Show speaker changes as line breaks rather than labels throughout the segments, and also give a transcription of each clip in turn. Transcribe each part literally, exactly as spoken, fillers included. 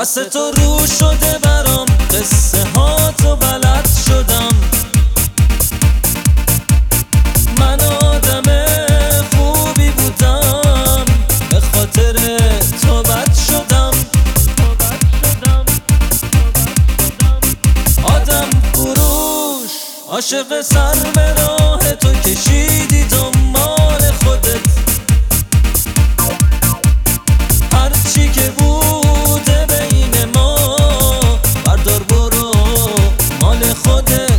دست تو رو شده برام، قصه ها تو بلد شدم. من آدم خوبی بودم، به خاطر تو بد شدم. آدم فروش عاشق سر به راه تو کشیدی دنبال خودت. هرچی که بوده بین ما بردار برو مال خودت.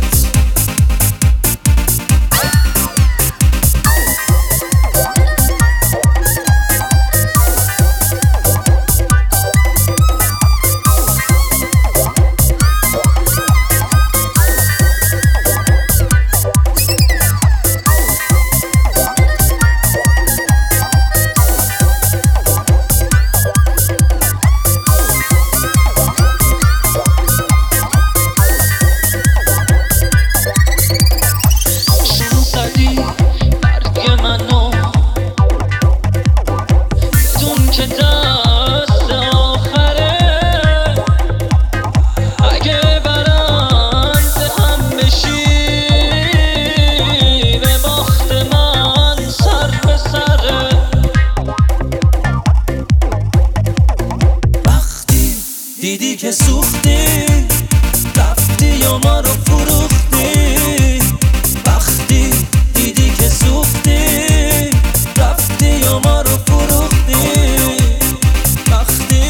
دیدی که سوختی، رفتی یا ما رو فروختی. وقتی دیدی که سوختی، رفتی یا ما رو فروختی. وقتی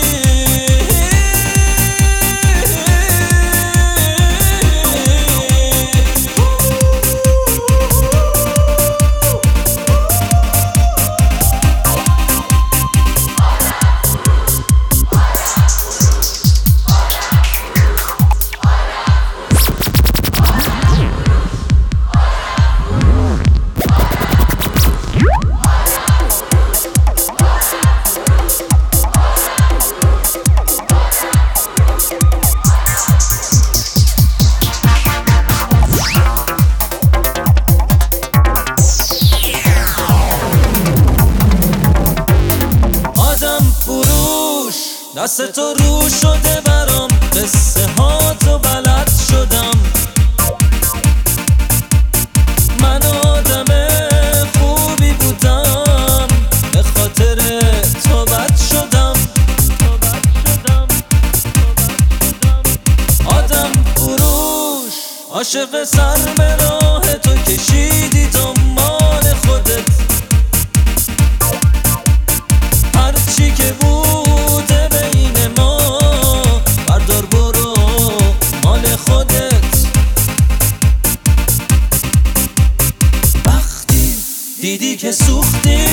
دست تو رو شده برام، قصه ها تو بلد شدم. من آدم خوبی بودم، به خاطر تو بد شدم. آدم فروش عاشق سر به راه تو کشیدی دنبال خودت. هرچی که بوده بین ما بردار برو مال خودت. وقتی دیدی که سوختی،